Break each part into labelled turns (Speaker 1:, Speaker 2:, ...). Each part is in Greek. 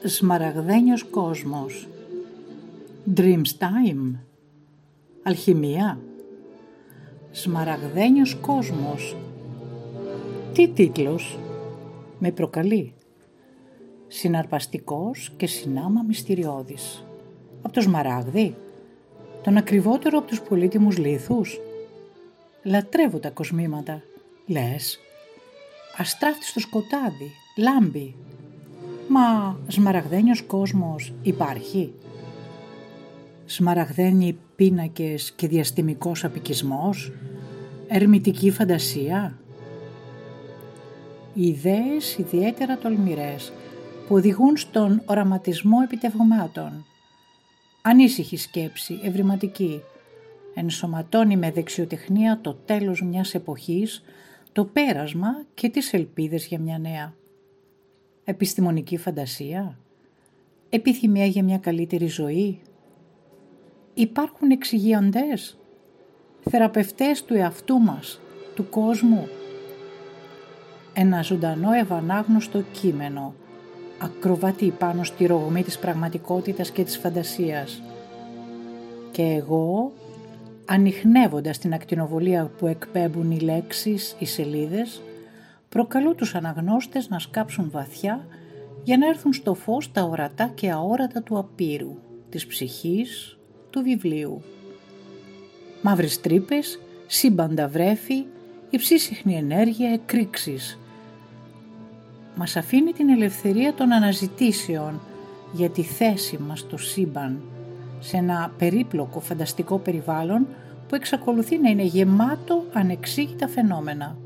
Speaker 1: Σμαραγδένιος κόσμος. Dreams time. Αλχημία. Σμαραγδένιος κόσμος. Τι τίτλος. Με προκαλεί. Συναρπαστικός και συνάμα μυστηριώδης. Από το σμαράγδι. Τον ακριβότερο από τους πολύτιμους λίθους. Λατρεύω τα κοσμήματα. Λες. Αστράφτη στο σκοτάδι. Λάμπει. Μα σμαραγδένιος κόσμος υπάρχει. Σμαραγδένιοι πίνακες και διαστημικός απικισμός. Ερμητική φαντασία. Ιδέες ιδιαίτερα τολμηρές που οδηγούν στον οραματισμό επιτευγμάτων. Ανήσυχη σκέψη, ευρηματική, ενσωματώνει με δεξιοτεχνία το τέλος μιας εποχής, το πέρασμα και τις ελπίδες για μια νέα. Επιστημονική φαντασία, επιθυμία για μια καλύτερη ζωή. Υπάρχουν εξηγιαντές, θεραπευτές του εαυτού μας, του κόσμου. Ένα ζωντανό ευανάγνωστο κείμενο, ακροβατεί πάνω στη ρογμή της πραγματικότητας και της φαντασίας. Και εγώ, ανιχνεύοντας την ακτινοβολία που εκπέμπουν οι λέξεις, οι σελίδες, προκαλώ τους αναγνώστες να σκάψουν βαθιά για να έρθουν στο φως τα ορατά και αόρατα του απείρου, της ψυχής, του βιβλίου. Μαύρες τρύπες, σύμπαντα βρέφη, υψίσυχνη ενέργεια, εκρήξεις. Μας αφήνει την ελευθερία των αναζητήσεων για τη θέση μας στο σύμπαν, σε ένα περίπλοκο φανταστικό περιβάλλον που εξακολουθεί να είναι γεμάτο ανεξήγητα φαινόμενα.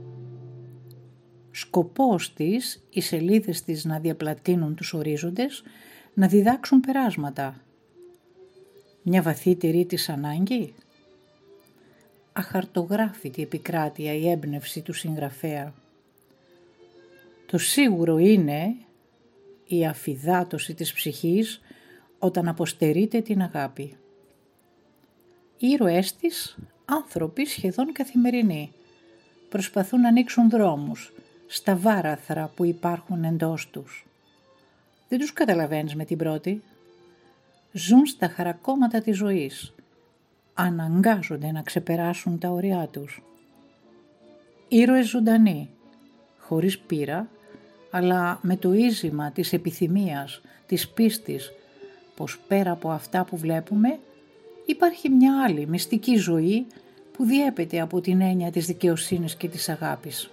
Speaker 1: Σκοπός της, οι σελίδες της να διαπλατείνουν τους ορίζοντες, να διδάξουν περάσματα. Μια βαθύτερη της ανάγκη. Αχαρτογράφητη επικράτεια η έμπνευση του συγγραφέα. Το σίγουρο είναι η αφυδάτωση της ψυχής όταν αποστερείται την αγάπη. Οι ήρωές της, άνθρωποι σχεδόν καθημερινοί, προσπαθούν να ανοίξουν δρόμους στα βάραθρα που υπάρχουν εντός τους. Δεν τους καταλαβαίνεις με την πρώτη. Ζουν στα χαρακόμματα της ζωής. Αναγκάζονται να ξεπεράσουν τα ωριά τους. Ήρωες ζωντανοί, χωρίς πείρα, αλλά με το ίζημα της επιθυμίας, της πίστης, πως πέρα από αυτά που βλέπουμε υπάρχει μια άλλη μυστική ζωή που διέπεται από την έννοια της δικαιοσύνης και της αγάπης.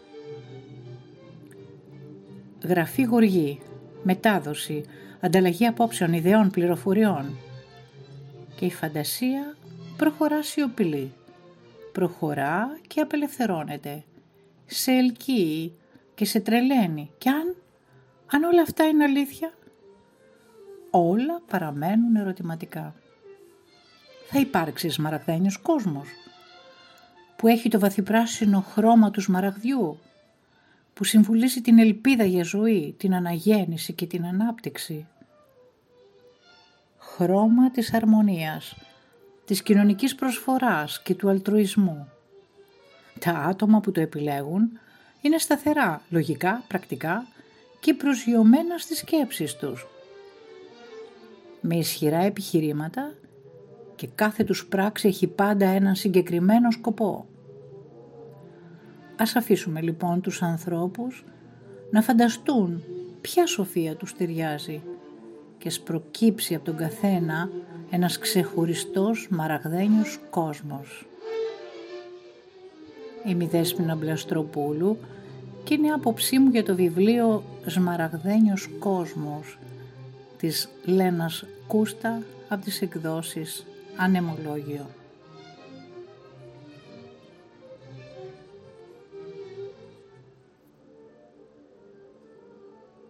Speaker 1: Γραφή γοργή, μετάδοση, ανταλλαγή απόψεων, ιδεών, πληροφοριών. Και η φαντασία προχωρά σιωπηλή, προχωρά και απελευθερώνεται, σε ελκύει και σε τρελαίνει. Κι αν όλα αυτά είναι αλήθεια, όλα παραμένουν ερωτηματικά. Θα υπάρξει σμαραγδένιος κόσμος που έχει το βαθυπράσινο χρώμα του σμαραγδιού, που συμβουλήσει την ελπίδα για ζωή, την αναγέννηση και την ανάπτυξη. Χρώμα της αρμονίας, της κοινωνικής προσφοράς και του αλτρουισμού. Τα άτομα που το επιλέγουν είναι σταθερά, λογικά, πρακτικά και προσγειωμένα στις σκέψεις τους. Με ισχυρά επιχειρήματα και κάθε τους πράξη έχει πάντα έναν συγκεκριμένο σκοπό. Ας αφήσουμε λοιπόν τους ανθρώπους να φανταστούν ποια σοφία τους ταιριάζει και ας προκύψει από τον καθένα ένας ξεχωριστός μαραγδένιος κόσμος. Είμαι η Δέσποινα Μπλαστροπούλου και είναι η άποψή μου για το βιβλίο «Σμαραγδένιος κόσμος» της Λένας Κούστα από τις εκδόσεις Ανεμολόγιο.